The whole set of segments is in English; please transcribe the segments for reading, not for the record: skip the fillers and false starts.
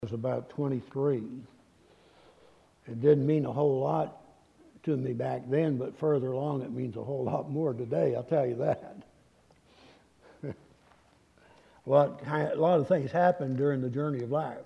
was about 23. It didn't mean a whole lot to me back then, but further along it means a whole lot more today, I'll tell you that. Well, a lot of things happened during the journey of life.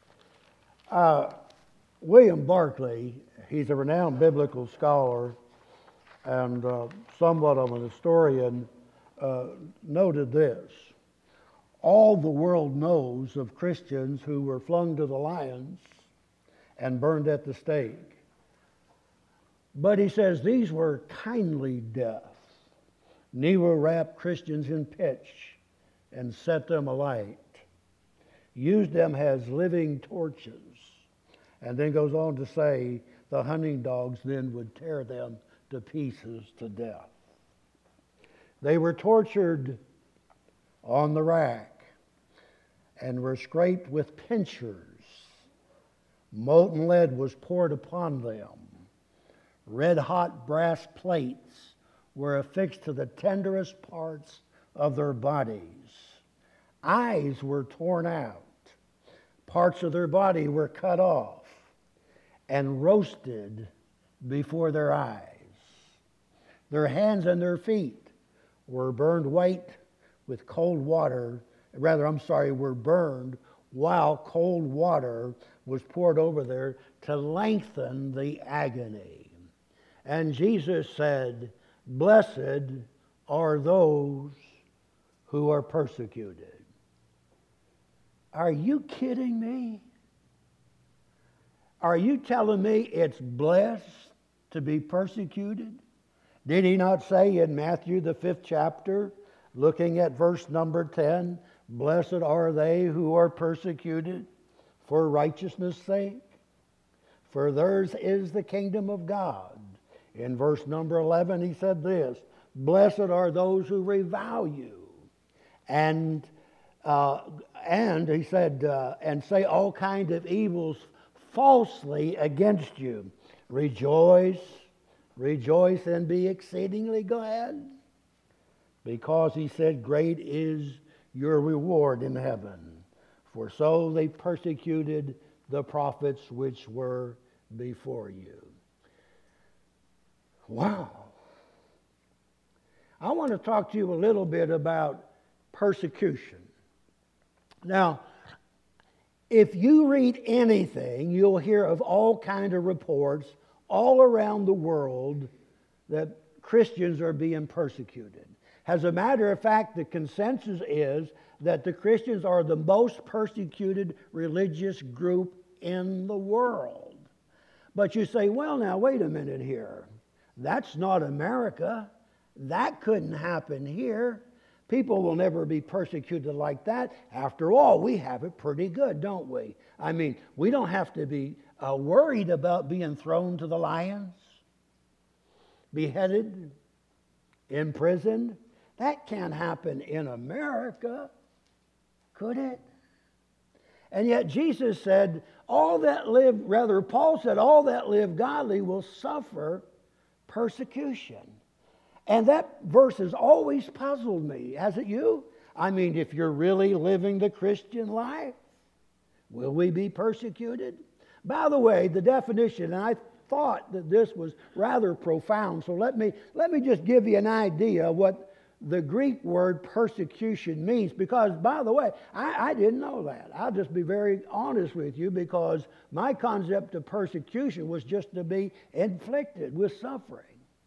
William Barclay, he's a renowned biblical scholar and somewhat of an historian, noted this: all the world knows of Christians who were flung to the lions and burned at the stake. But he says these were kindly deaths. Nero wrapped Christians in pitch and set them alight, used them as living torches, and then goes on to say the hunting dogs then would tear them to pieces to death. They were tortured on the rack and were scraped with pincers. Molten lead was poured upon them. Red-hot brass plates were affixed to the tenderest parts of their bodies. Eyes were torn out. Parts of their body were cut off and roasted before their eyes. Their hands and their feet were burned white with cold water. Were burned while cold water was poured over there to lengthen the agony. And Jesus said, "Blessed are those who are persecuted." Are you kidding me? Are you telling me it's blessed to be persecuted? Did he not say in Matthew, the 5th chapter, looking at verse number 10, "Blessed are they who are persecuted for righteousness' sake, for theirs is the kingdom of God." In verse number 11 he said this: "Blessed are those who revile you, and he said, and say all kinds of evils falsely against you. Rejoice, rejoice, and be exceedingly glad, because," he said, "great is your reward in heaven. For so they persecuted the prophets which were before you." Wow. I want to talk to you a little bit about persecution. Now, if you read anything, you'll hear of all kinds of reports all around the world that Christians are being persecuted. As a matter of fact, the consensus is that the Christians are the most persecuted religious group in the world. But you say, well, now, wait a minute here. That's not America. That couldn't happen here. People will never be persecuted like that. After all, we have it pretty good, don't we? I mean, we don't have to be worried about being thrown to the lions, beheaded, imprisoned. That can't happen in America, could it? And yet Jesus said, Paul said, all that live godly will suffer persecution. And that verse has always puzzled me, hasn't you? I mean, if you're really living the Christian life, will we be persecuted? By the way, the definition, and I thought that this was rather profound, so let me just give you an idea of what the Greek word persecution means, because, by the way, I didn't know that. I'll just be very honest with you, because my concept of persecution was just to be inflicted with suffering.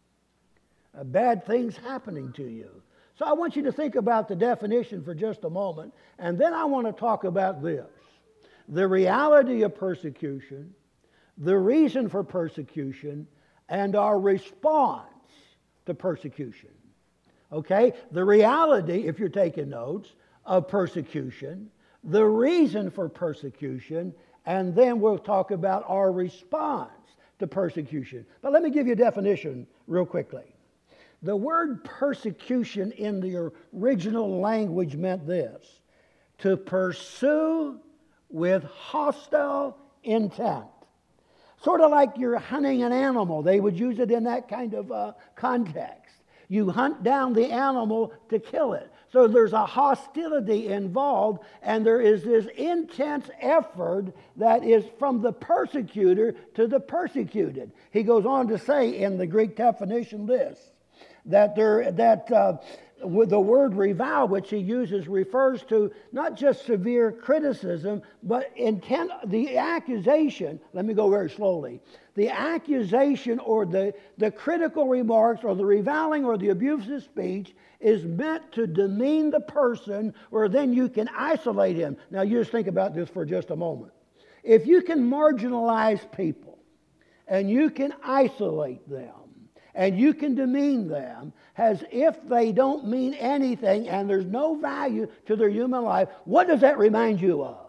Bad things happening to you. So I want you to think about the definition for just a moment, and then I want to talk about this: the reality of persecution, the reason for persecution, and our response to persecution. Okay? The reality, if you're taking notes, of persecution, the reason for persecution, and then we'll talk about our response to persecution. But let me give you a definition real quickly. The word persecution in the original language meant this: to pursue with hostile intent. Sort of like you're hunting an animal. They would use it in that kind of context. You hunt down the animal to kill it. So there's a hostility involved, and there is this intense effort that is from the persecutor to the persecuted. He goes on to say in the Greek definition this, that the word revile, which he uses, refers to not just severe criticism, but the accusation. Let me go very slowly. The accusation or the critical remarks or the reviling or the abusive speech is meant to demean the person, or then you can isolate him. Now you just think about this for just a moment. If you can marginalize people and you can isolate them, and you can demean them as if they don't mean anything and there's no value to their human life, what does that remind you of?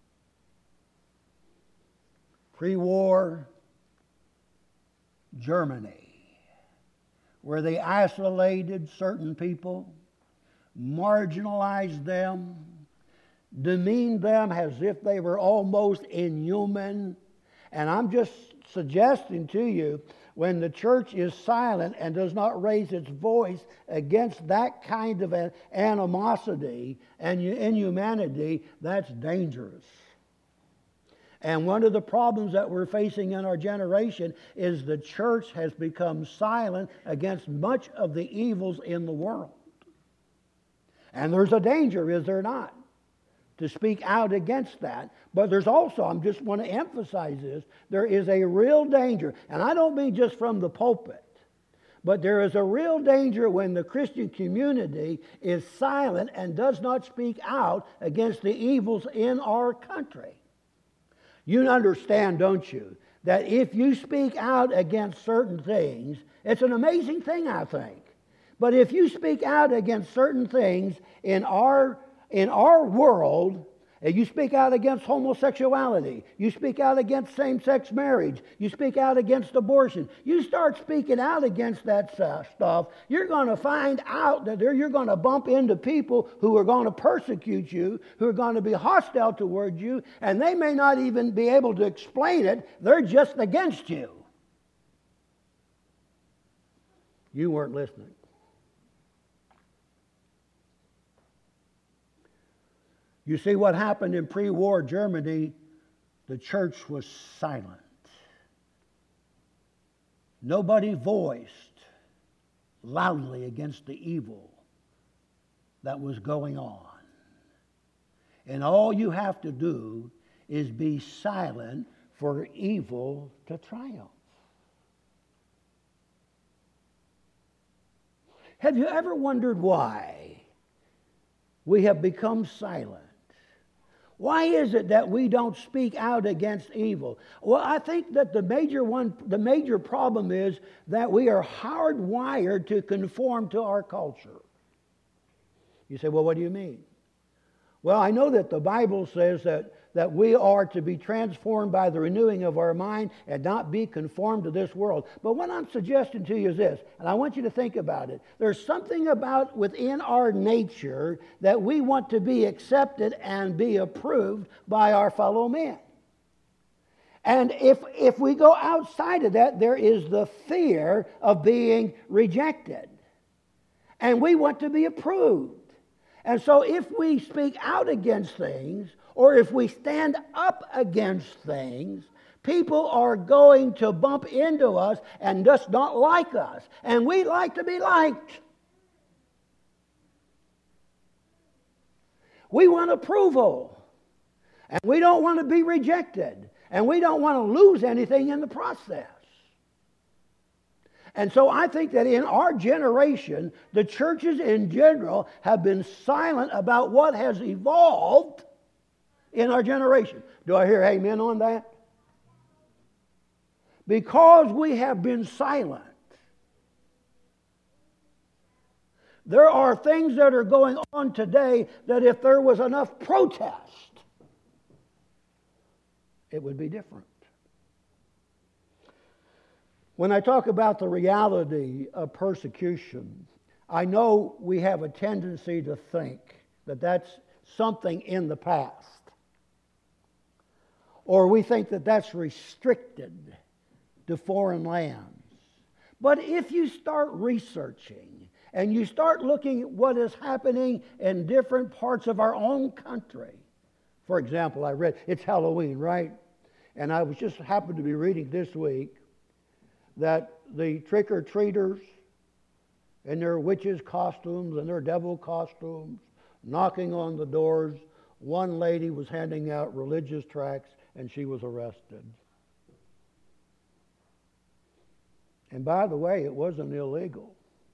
Pre-war Germany, where they isolated certain people, marginalized them, demeaned them as if they were almost inhuman. And I'm just suggesting to you, when the church is silent and does not raise its voice against that kind of an animosity and inhumanity, that's dangerous. And one of the problems that we're facing in our generation is the church has become silent against much of the evils in the world. And there's a danger, is there not, to speak out against that. But there's also, I just want to emphasize this, there is a real danger, and I don't mean just from the pulpit, but there is a real danger when the Christian community is silent and does not speak out against the evils in our country. You understand, don't you, that if you speak out against certain things, it's an amazing thing, I think. But if you speak out against certain things in our world, you speak out against homosexuality, you speak out against same-sex marriage, you speak out against abortion, you start speaking out against that stuff, you're going to find out that you're going to bump into people who are going to persecute you, who are going to be hostile towards you, and they may not even be able to explain it. They're just against you. You weren't listening. You see what happened in pre-war Germany? The church was silent. Nobody voiced loudly against the evil that was going on. And all you have to do is be silent for evil to triumph. Have you ever wondered why we have become silent? Why is it that we don't speak out against evil? Well, I think that the major problem is that we are hardwired to conform to our culture. You say, well, what do you mean? Well, I know that the Bible says that we are to be transformed by the renewing of our mind and not be conformed to this world. But what I'm suggesting to you is this, and I want you to think about it. There's something about within our nature that we want to be accepted and be approved by our fellow men. And if we go outside of that, there is the fear of being rejected. And we want to be approved. And so if we speak out against things, or if we stand up against things, people are going to bump into us and just not like us. And we like to be liked. We want approval. And we don't want to be rejected. And we don't want to lose anything in the process. And so I think that in our generation, the churches in general have been silent about what has evolved in our generation. Do I hear amen on that? Because we have been silent. There are things that are going on today that if there was enough protest, it would be different. When I talk about the reality of persecution, I know we have a tendency to think that that's something in the past. Or we think that that's restricted to foreign lands. But if you start researching and you start looking at what is happening in different parts of our own country. For example, I read, it's Halloween, right? And I was just happened to be reading this week that the trick-or-treaters in their witches' costumes and their devil costumes, knocking on the doors. One lady was handing out religious tracts and she was arrested. And by the way, it wasn't illegal.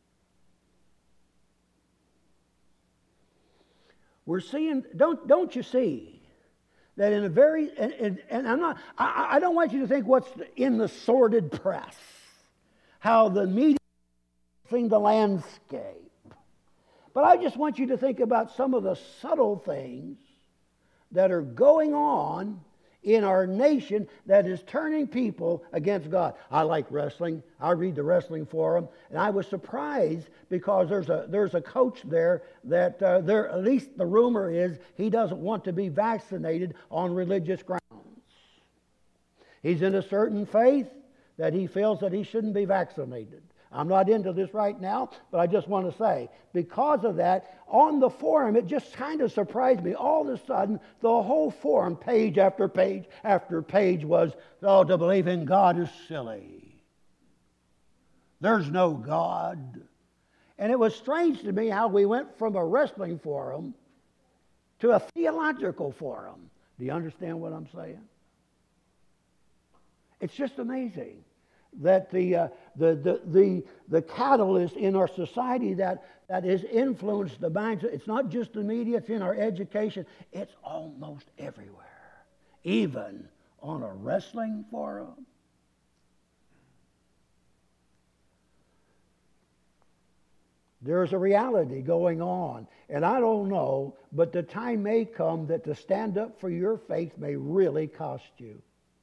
We're seeing, don't you see, that in a very, and I don't want you to think what's in the sordid press, how the media is changing the landscape. But I just want you to think about some of the subtle things that are going on in our nation that is turning people against God. I like wrestling. I read the Wrestling Forum, and I was surprised because there's a coach there that there, at least the rumor is, he doesn't want to be vaccinated on religious grounds. He's in a certain faith that he feels that he shouldn't be vaccinated. I'm not into this right now, but I just want to say, because of that, on the forum, it just kind of surprised me. All of a sudden, the whole forum, page after page after page, was, oh, to believe in God is silly. There's no God. And it was strange to me how we went from a wrestling forum to a theological forum. Do you understand what I'm saying? It's just amazing that the catalyst in our society that has influenced the minds. It's not just the media, it's in our education. It's almost everywhere, even on a wrestling forum. There's a reality going on, and I don't know, but the time may come that to stand up for your faith may really cost you.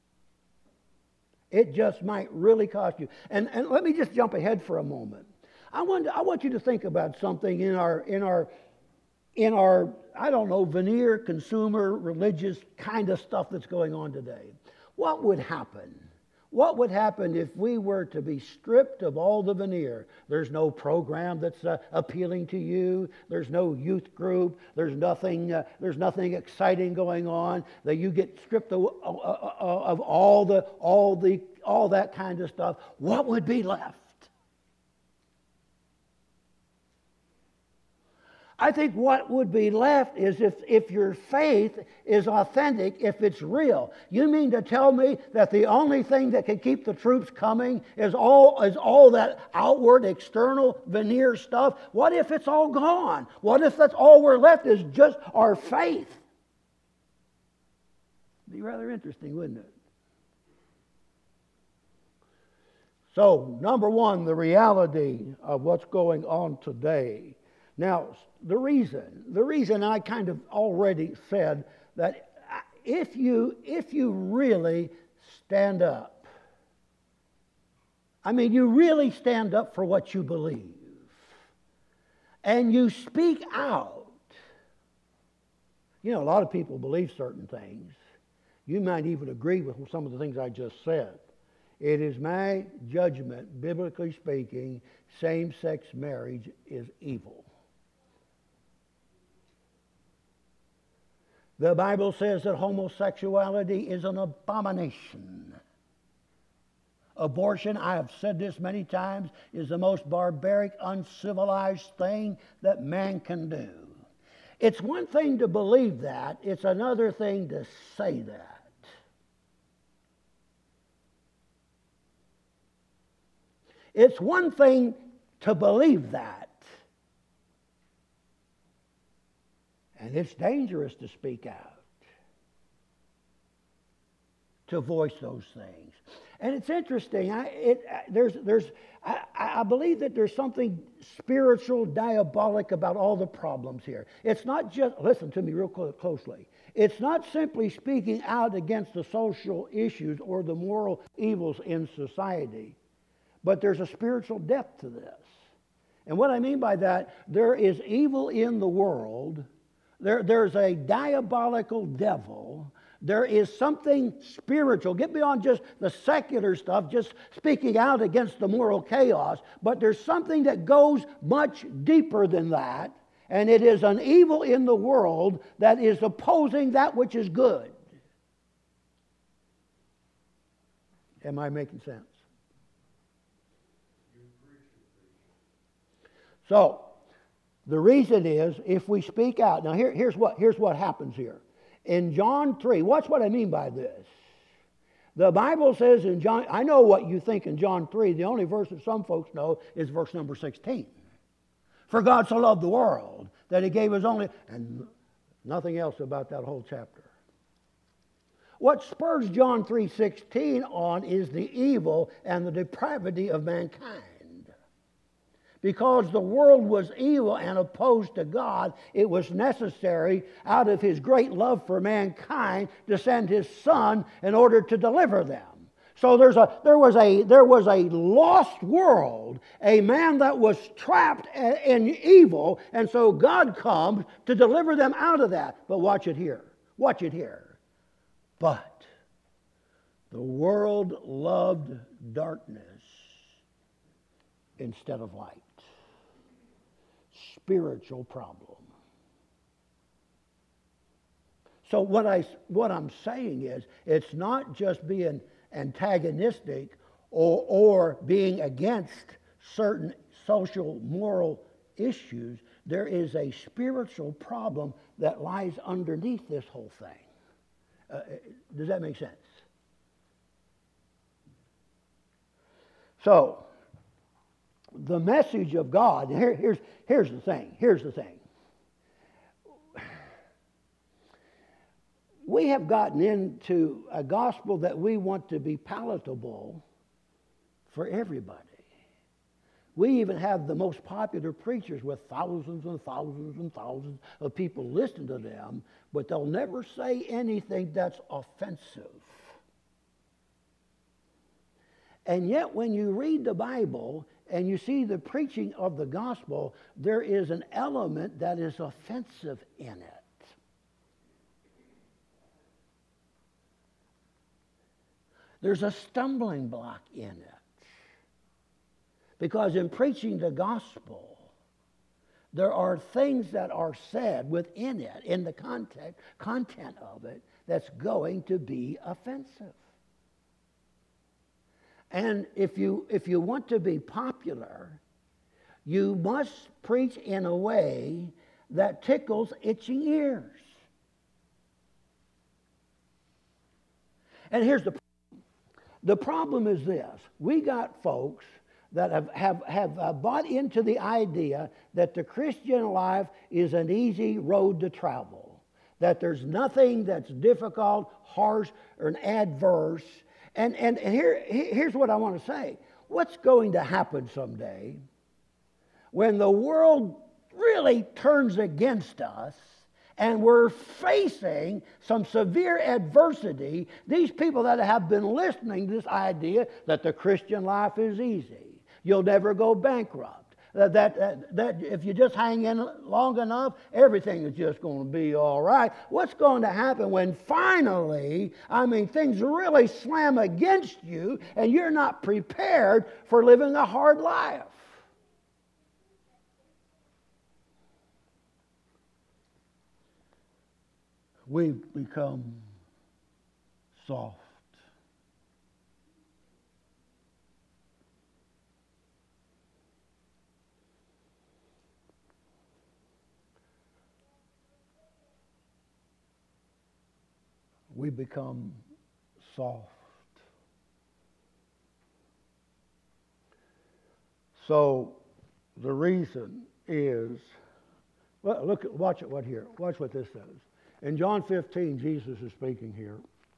It just might really cost you. And let me just jump ahead for a moment. I want you to think about something in our I don't know, veneer, consumer, religious kind of stuff that's going on today. What would happen? What would happen if we were to be stripped of all the veneer? There's no program that's appealing to you. There's no youth group. There's nothing exciting going on. That you get stripped of all that kind of stuff. What would be left? I think what would be left is if your faith is authentic, if it's real. You mean to tell me that the only thing that can keep the troops coming is all that outward, external, veneer stuff? What if it's all gone? What if that's all we're left is just our faith? It'd be rather interesting, wouldn't it? So, number one, the reality of what's going on today. Now, the reason I kind of already said that if you really stand up, I mean, you really stand up for what you believe, and you speak out. You know, a lot of people believe certain things. You might even agree with some of the things I just said. It is my judgment, biblically speaking, same-sex marriage is evil. The Bible says that homosexuality is an abomination. Abortion, I have said this many times, is the most barbaric, uncivilized thing that man can do. It's one thing to believe that, it's another thing to say that. It's one thing to believe that. And it's dangerous to speak out, to voice those things. And it's interesting. I believe that there's something spiritual, diabolic about all the problems here. It's not just, listen to me real closely. It's not simply speaking out against the social issues or the moral evils in society, but there's a spiritual depth to this. And what I mean by that, there is evil in the world. There's a diabolical devil There is something spiritual. Get beyond just the secular stuff, just speaking out against the moral chaos. But there's something that goes much deeper than that. And it is an evil in the world that is opposing that which is good. Am I making sense? So, the reason is, if we speak out. Now, here's what happens here. In John 3, watch what I mean by this. The Bible says in John, I know what you think in John 3. The only verse that some folks know is verse number 16. For God so loved the world that He gave His only, and nothing else about that whole chapter. What spurs John 3:16 on is the evil and the depravity of mankind. Because the world was evil and opposed to God, it was necessary, out of His great love for mankind, to send His Son in order to deliver them. So there was a lost world, a man that was trapped in evil, and so God comes to deliver them out of that. But watch it here. Watch it here. But the world loved darkness instead of light. Spiritual problem. So what I'm saying is, it's not just being antagonistic or being against certain social moral issues. There is a spiritual problem that lies underneath this whole thing. Does that make sense? So, the message of God, here's the thing. Here's the thing. We have gotten into a gospel that we want to be palatable for everybody. We even have the most popular preachers with thousands and thousands and thousands of people listening to them, but they'll never say anything that's offensive. And yet when you read the Bible and you see the preaching of the gospel, there is an element that is offensive in it. There's a stumbling block in it. Because in preaching the gospel, there are things that are said within it, in the content of it, that's going to be offensive. And if you want to be popular, you must preach in a way that tickles itching ears. And here's the problem. The problem is this. We got folks that have bought into the idea that the Christian life is an easy road to travel, that there's nothing that's difficult, harsh, or adverse. And here's what I want to say. What's going to happen someday when the world really turns against us and we're facing some severe adversity? These people that have been listening to this idea that the Christian life is easy, you'll never go bankrupt, that if you just hang in long enough, everything is just going to be all right. What's going to happen when finally, things really slam against you and you're not prepared for living a hard life? We've become soft. We become soft. So the reason is, well, watch what this says. In John 15, Jesus is speaking here.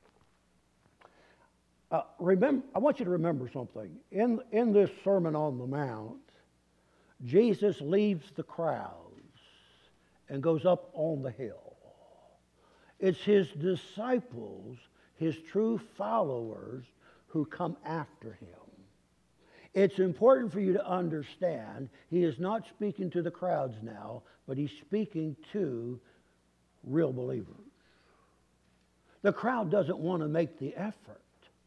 I want you to remember something. In this Sermon on the Mount, Jesus leaves the crowds and goes up on the hill. It's His disciples, His true followers, who come after Him. It's important for you to understand He is not speaking to the crowds now, but He's speaking to real believers. The crowd doesn't want to make the effort.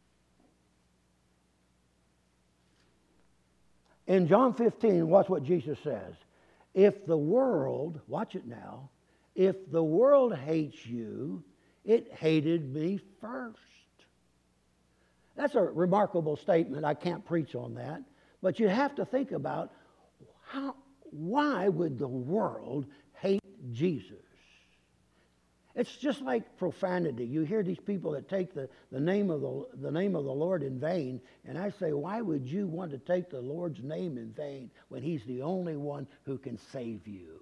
In John 15, watch what Jesus says. If the world, watch it now, if the world hates you, it hated me first. That's a remarkable statement. I can't preach on that. But you have to think about why would the world hate Jesus? It's just like profanity. You hear these people that take the name of the Lord in vain, and I say, why would you want to take the Lord's name in vain when He's the only one who can save you?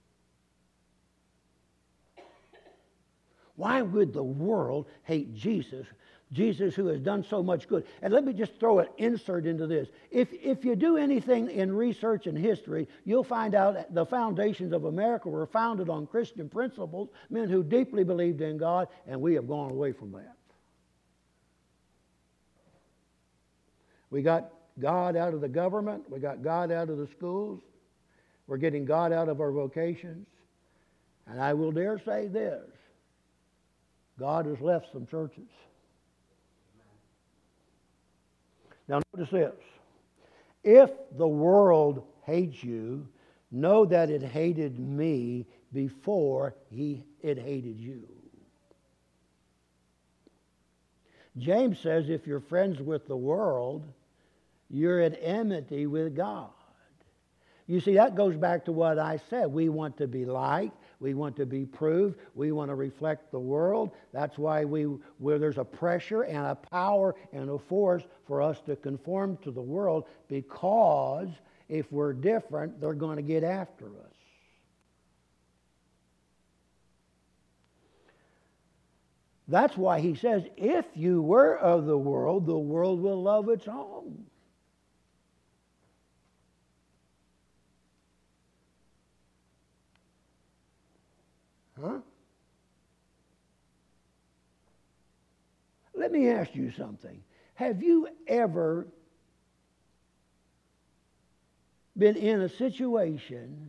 Why would the world hate Jesus? Jesus who has done so much good. And let me just throw an insert into this. If you do anything in research and history, you'll find out that the foundations of America were founded on Christian principles, men who deeply believed in God, and we have gone away from that. We got God out of the government. We got God out of the schools. We're getting God out of our vocations. And I will dare say this. God has left some churches. Now notice this. If the world hates you, know that it hated me before it hated you. James says if you're friends with the world, you're at enmity with God. You see, that goes back to what I said. We want to be liked. We want to be proved. We want to reflect the world. That's why where there's a pressure and a power and a force for us to conform to the world, because if we're different, they're going to get after us. That's why he says, if you were of the world will love its own. Huh? Let me ask you something. Have you ever been in a situation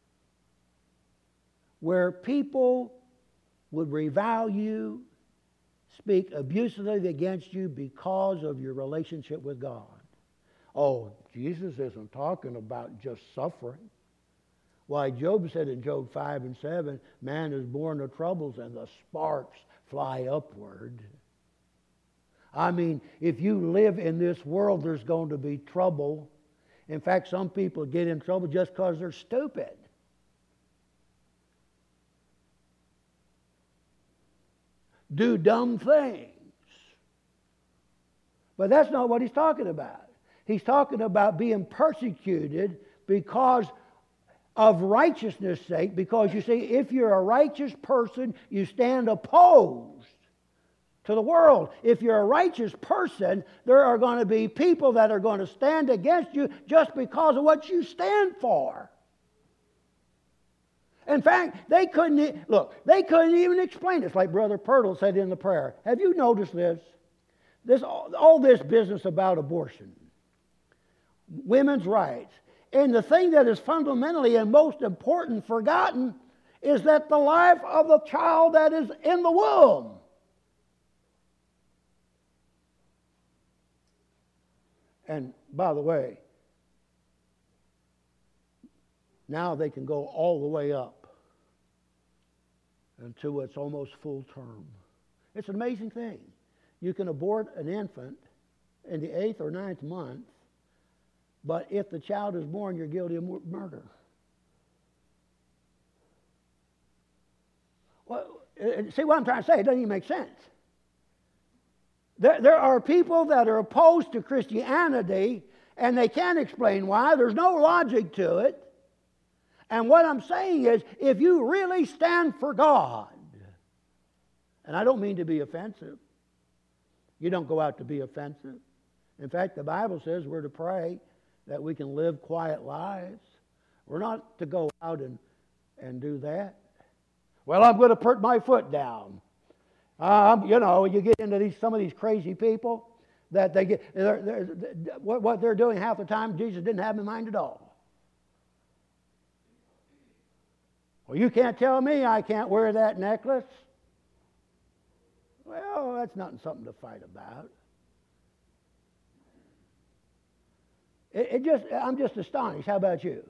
where people would revile you, speak abusively against you because of your relationship with God? Oh, Jesus isn't talking about just suffering. Why, Job said in Job 5 and 7, man is born of troubles and the sparks fly upward. I mean, if you live in this world, there's going to be trouble. In fact, some people get in trouble just because they're stupid. Do dumb things. But that's not what he's talking about. He's talking about being persecuted because of righteousness' sake, because you see, if you're a righteous person, you stand opposed to the world. If you're a righteous person, there are going to be people that are going to stand against you just because of what you stand for. In fact, they couldn't even explain it. It's like Brother Pirtle said in the prayer. Have you noticed this? All this business about abortion, women's rights. And the thing that is fundamentally and most important forgotten is that the life of the child that is in the womb. And by the way, now they can go all the way up until it's almost full term. It's an amazing thing. You can abort an infant in the 8th or 9th month, but if the child is born, you're guilty of murder. Well, see what I'm trying to say? It doesn't even make sense. There are people that are opposed to Christianity, and they can't explain why. There's no logic to it. And what I'm saying is, if you really stand for God, and I don't mean to be offensive. You don't go out to be offensive. In fact, the Bible says we're to pray that we can live quiet lives. We're not to go out and do that. Well, I'm going to put my foot down. You get into some of these crazy people that what they're doing half the time, Jesus didn't have in mind at all. Well, you can't tell me I can't wear that necklace. Well, that's not something to fight about. I'm just astonished. How about you?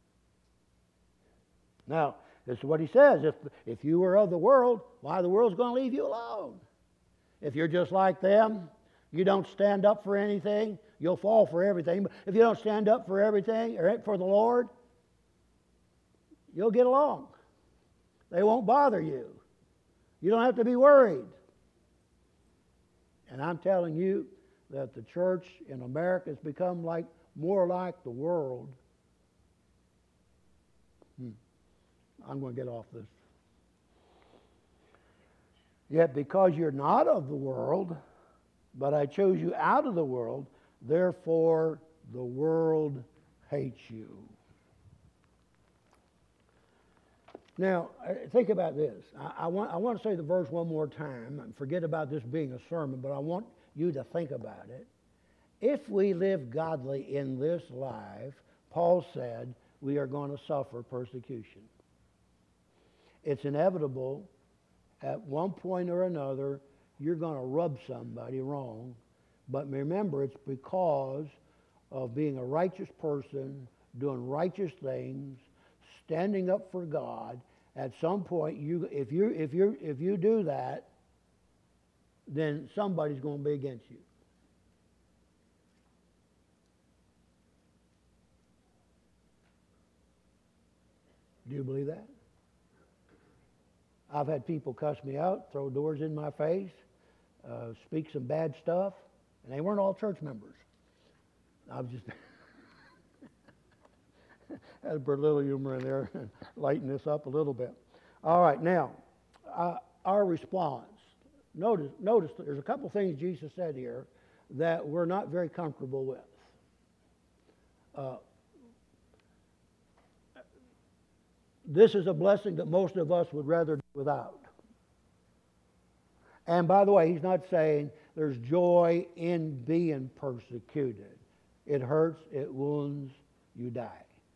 Now, this is what he says. If you were of the world, why the world's going to leave you alone? If you're just like them, you don't stand up for anything, you'll fall for everything. But if you don't stand up for everything or for the Lord, you'll get along. They won't bother you. You don't have to be worried. And I'm telling you that the church in America has become more like the world. I'm going to get off this. Yet because you're not of the world, but I chose you out of the world, therefore the world hates you. Now, think about this. I want to say the verse one more time. And forget about this being a sermon, but I want you to think about it. If we live godly in this life, Paul said, we are going to suffer persecution. It's inevitable. At one point or another, you're going to rub somebody wrong. But remember, it's because of being a righteous person, doing righteous things, standing up for God. At some point, if you do that, then somebody's going to be against you. Do you believe that? I've had people cuss me out, throw doors in my face, speak some bad stuff, and they weren't all church members. I was just had a little humor in there and lighten this up a little bit. All right, now, our response. Notice there's a couple things Jesus said here that we're not very comfortable with. This is a blessing that most of us would rather do without. And by the way, he's not saying there's joy in being persecuted. It hurts, it wounds, you die.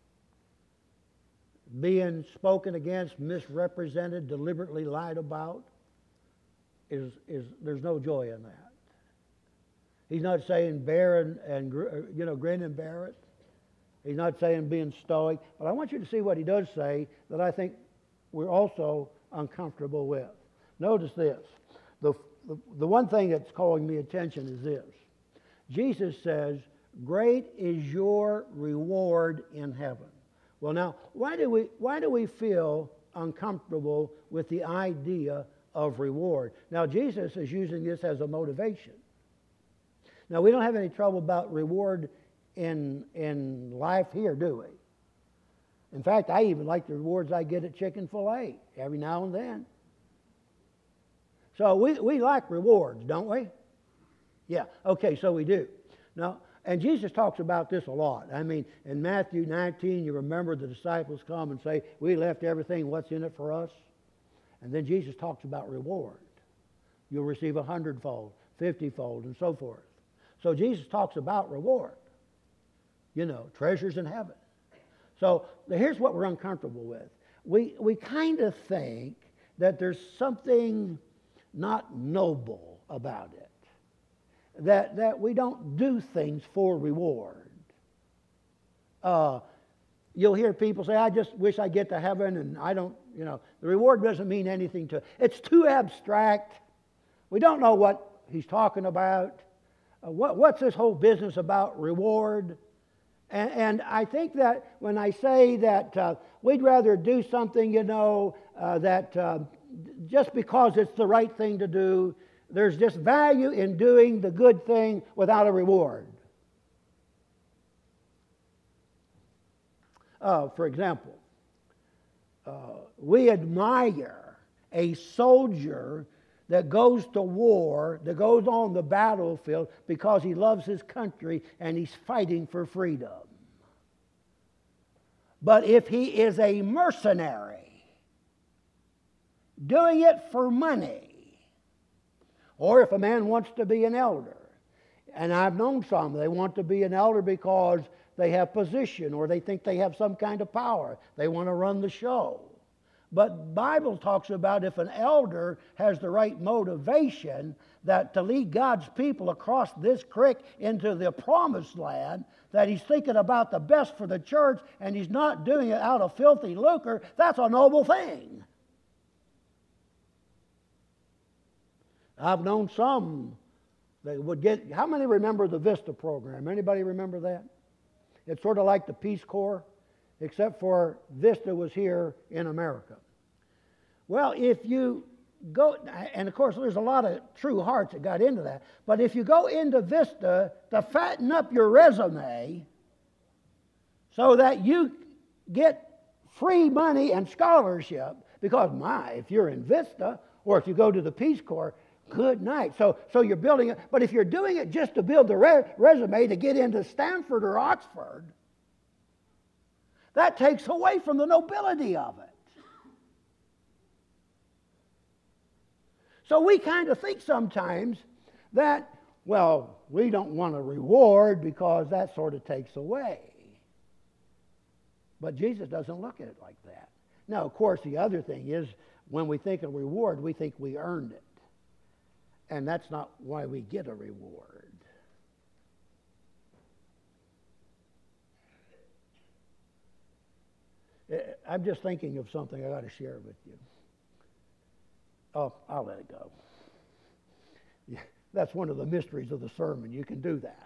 Being spoken against, misrepresented, deliberately lied about, there's no joy in that. He's not saying bear and grin and bear it. He's not saying being stoic. But I want you to see what he does say that I think we're also uncomfortable with. Notice this. The one thing that's calling me attention is this. Jesus says, great is your reward in heaven. Well, now, why do we feel uncomfortable with the idea of reward? Now, Jesus is using this as a motivation. Now, we don't have any trouble about reward in life here, do we? In fact, I even like the rewards I get at Chick-fil-A every now and then. So we like rewards, don't we? Yeah, okay, so we do. Now, and Jesus talks about this a lot. I mean, in Matthew 19, you remember the disciples come and say, we left everything, what's in it for us? And then Jesus talks about reward. You'll receive 100-fold, 50-fold, and so forth. So Jesus talks about reward. Treasures in heaven. So here's what we're uncomfortable with. We kind of think that there's something not noble about it. That we don't do things for reward. You'll hear people say, I just wish I get to heaven and I don't, the reward doesn't mean anything to it. It's too abstract. We don't know what he's talking about. What's this whole business about reward? And I think that when I say that we'd rather do something, that just because it's the right thing to do, there's just value in doing the good thing without a reward. For example, we admire a soldier that goes to war, that goes on the battlefield because he loves his country and he's fighting for freedom. But if he is a mercenary, doing it for money, or if a man wants to be an elder, and I've known some, they want to be an elder because they have position or they think they have some kind of power. They want to run the show. But Bible talks about if an elder has the right motivation that to lead God's people across this creek into the promised land, that he's thinking about the best for the church and he's not doing it out of filthy lucre, that's a noble thing. I've known some that would get, how many remember the VISTA program? Anybody remember that? It's sort of like the Peace Corps, except for VISTA was here in America. Well, if you go, and of course there's a lot of true hearts that got into that, but if you go into VISTA to fatten up your resume so that you get free money and scholarship, because if you're in VISTA, or if you go to the Peace Corps, good night. So you're building it, but if you're doing it just to build the resume to get into Stanford or Oxford, that takes away from the nobility of it. So we kind of think sometimes that, well, we don't want a reward because that sort of takes away. But Jesus doesn't look at it like that. Now, of course, the other thing is when we think of reward, we think we earned it. And that's not why we get a reward. I'm just thinking of something I got to share with you. Oh, I'll let it go. Yeah, that's one of the mysteries of the sermon. You can do that.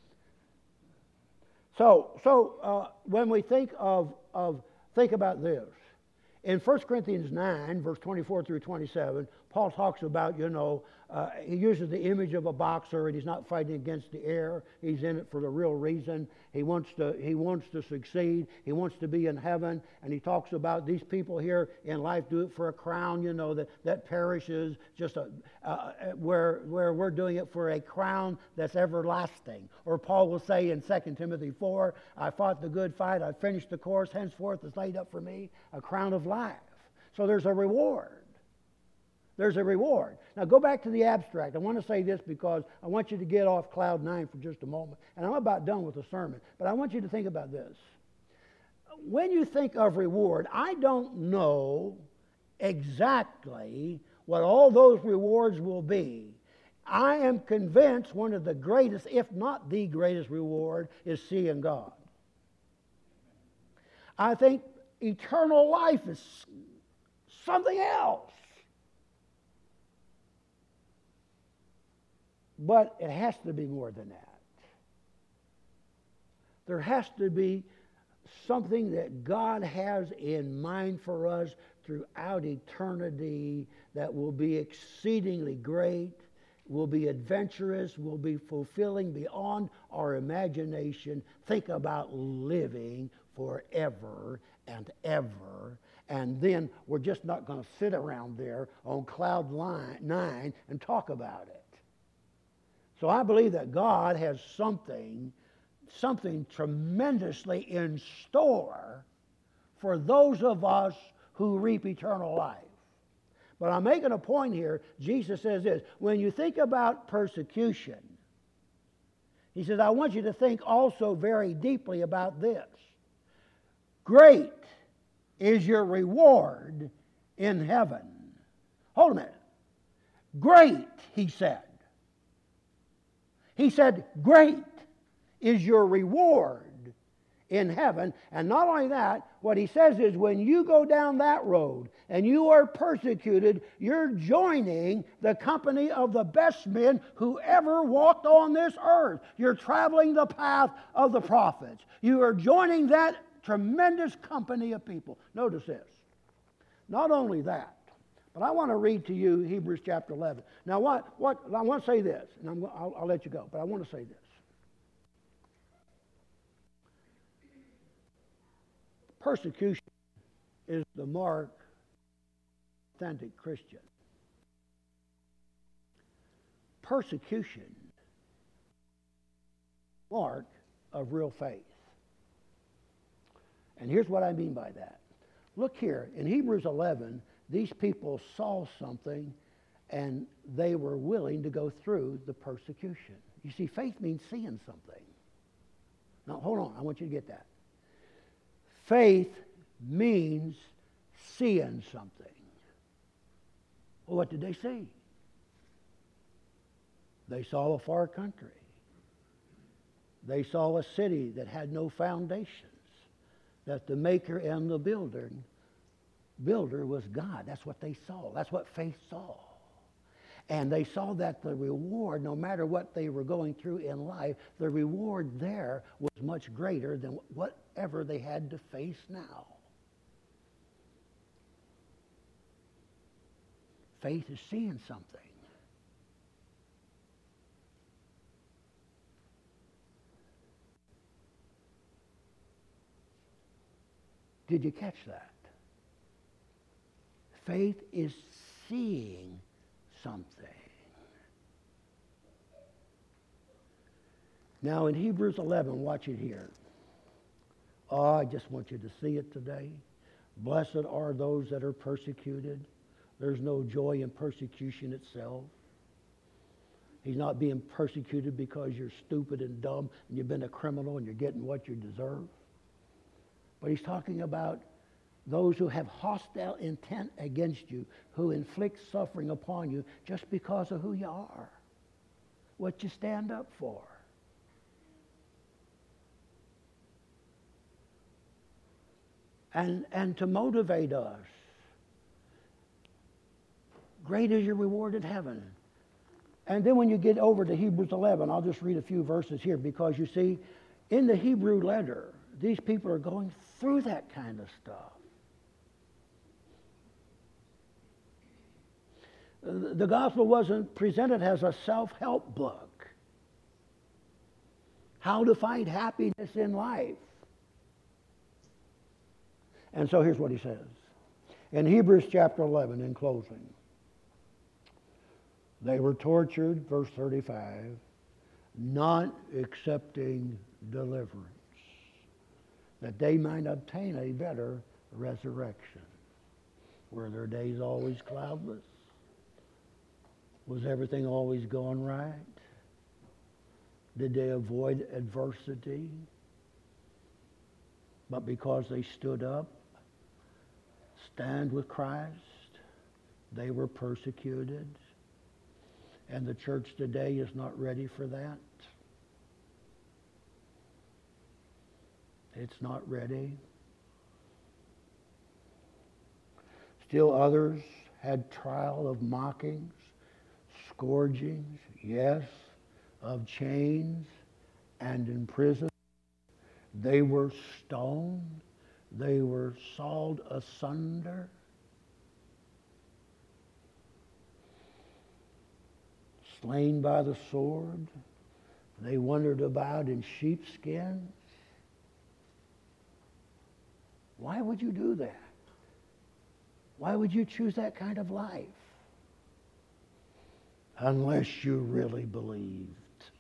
So when we think think about this. In 1 Corinthians 9, verse 24 through 27, Paul talks about, he uses the image of a boxer, and he's not fighting against the air. He's in it for the real reason. He wants to succeed. He wants to be in heaven. And he talks about these people here in life do it for a crown, that perishes, just where we're doing it for a crown that's everlasting. Or Paul will say in 2 Timothy 4, I fought the good fight, I finished the course, henceforth is laid up for me a crown of life. So there's a reward. There's a reward. Now go back to the abstract. I want to say this because I want you to get off cloud nine for just a moment. And I'm about done with the sermon. But I want you to think about this. When you think of reward, I don't know exactly what all those rewards will be. I am convinced one of the greatest, if not the greatest reward, is seeing God. I think eternal life is something else. But it has to be more than that. There has to be something that God has in mind for us throughout eternity that will be exceedingly great, will be adventurous, will be fulfilling beyond our imagination. Think about living forever and ever. And then we're just not going to sit around there on cloud nine and talk about it. So I believe that God has something tremendously in store for those of us who reap eternal life. But I'm making a point here. Jesus says this, when you think about persecution, he says, I want you to think also very deeply about this. Great is your reward in heaven. Hold a minute. Great, he said. He said, great is your reward in heaven. And not only that, what he says is when you go down that road and you are persecuted, you're joining the company of the best men who ever walked on this earth. You're traveling the path of the prophets. You are joining that tremendous company of people. Notice this. Not only that, but I want to read to you Hebrews chapter 11. Now, what I want to say this, and I'll let you go, but I want to say this. Persecution is the mark of an authentic Christian. Persecution, mark of real faith. And here's what I mean by that. Look here, in Hebrews 11, these people saw something and they were willing to go through the persecution. You see, faith means seeing something. Now, hold on, I want you to get that. Faith means seeing something. Well, what did they see? They saw a far country. They saw a city that had no foundations, that the maker and the builder was God. That's what they saw. That's what faith saw. And they saw that the reward, no matter what they were going through in life, the reward there was much greater than whatever they had to face now. Faith is seeing something. Did you catch that? Faith is seeing something. Now in Hebrews 11, watch it here. Oh, I just want you to see it today. Blessed are those that are persecuted. There's no joy in persecution itself. He's not being persecuted because you're stupid and dumb and you've been a criminal and you're getting what you deserve. But he's talking about those who have hostile intent against you, who inflict suffering upon you just because of who you are, what you stand up for. And to motivate us. Great is your reward in heaven. And then when you get over to Hebrews 11, I'll just read a few verses here, because you see, in the Hebrew letter, these people are going through that kind of stuff. The gospel wasn't presented as a self-help book. How to find happiness in life. And so here's what he says. In Hebrews chapter 11, in closing, they were tortured, verse 35, not accepting deliverance, that they might obtain a better resurrection. Were their days always cloudless? Was everything always going right? Did they avoid adversity? But because they stood up, stand with Christ, they were persecuted. And the church today is not ready for that. It's not ready. Still others had trial of mockings, scourgings, yes, of chains and in prison. They were stoned. They were sawed asunder. Slain by the sword. They wandered about in sheepskins. Why would you do that? Why would you choose that kind of life? Unless you really believed.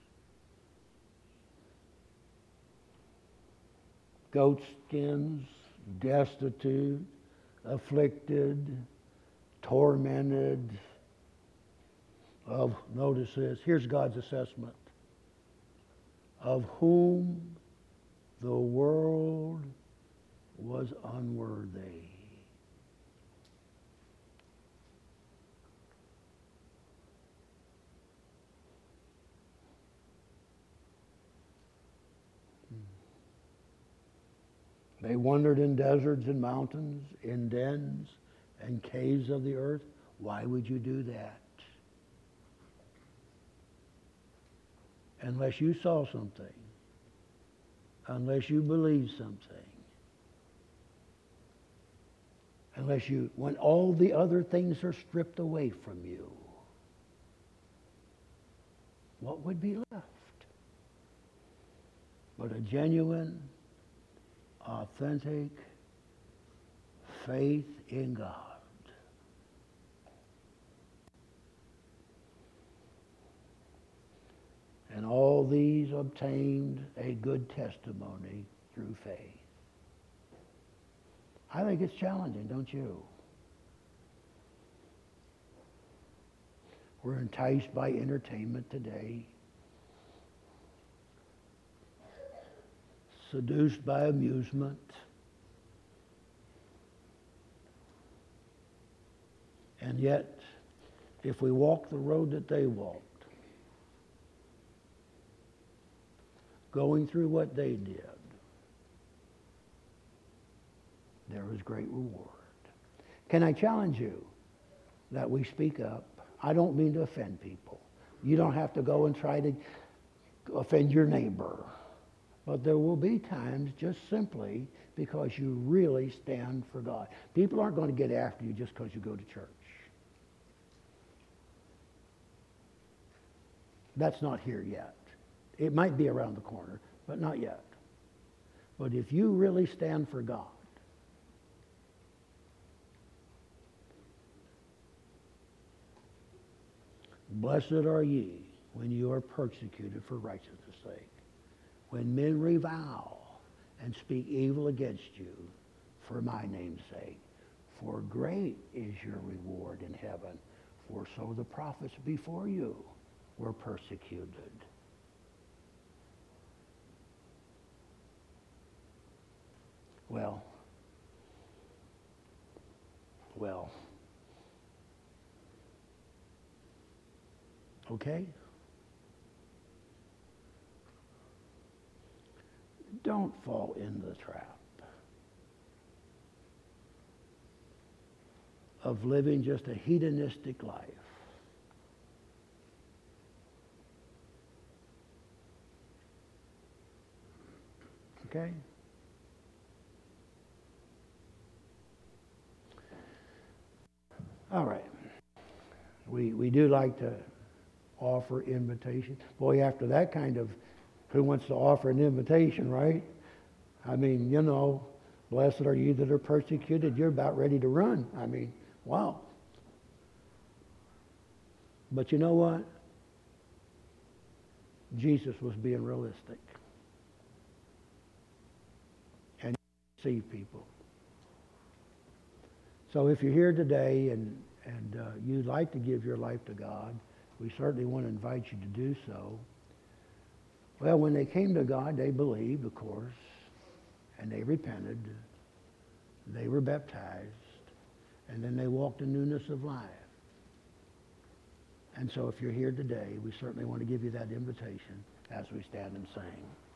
Goat skins, destitute, afflicted, tormented. Of, notice this, here's God's assessment. Of whom the world was unworthy. They wandered in deserts and mountains, in dens and caves of the earth. Why would you do that? Unless you saw something. Unless you believed something. Unless you, when all the other things are stripped away from you, what would be left? But a genuine, authentic faith in God. And all these obtained a good testimony through faith. I think it's challenging, don't you? We're enticed by entertainment today. Seduced by amusement. And yet, if we walk the road that they walked, going through what they did, there is great reward. Can I challenge you that we speak up? I don't mean to offend people. You don't have to go and try to offend your neighbor. But there will be times just simply because you really stand for God. People aren't going to get after you just because you go to church. That's not here yet. It might be around the corner, but not yet. But if you really stand for God, blessed are ye when you are persecuted for righteousness' sake, when men revile and speak evil against you for my name's sake. For great is your reward in heaven, for so the prophets before you were persecuted. Well, okay? Don't fall in the trap of living just a hedonistic life. Okay? All right. We do like to offer invitation. Boy, after that kind of, who wants to offer an invitation, right? I mean, you know, blessed are you that are persecuted. You're about ready to run. I mean, wow. But you know what? Jesus was being realistic. And he received people. So if you're here today and you'd like to give your life to God, we certainly want to invite you to do so. Well, when they came to God, they believed, of course, and they repented. They were baptized, and then they walked in newness of life. And so if you're here today, we certainly want to give you that invitation as we stand and sing.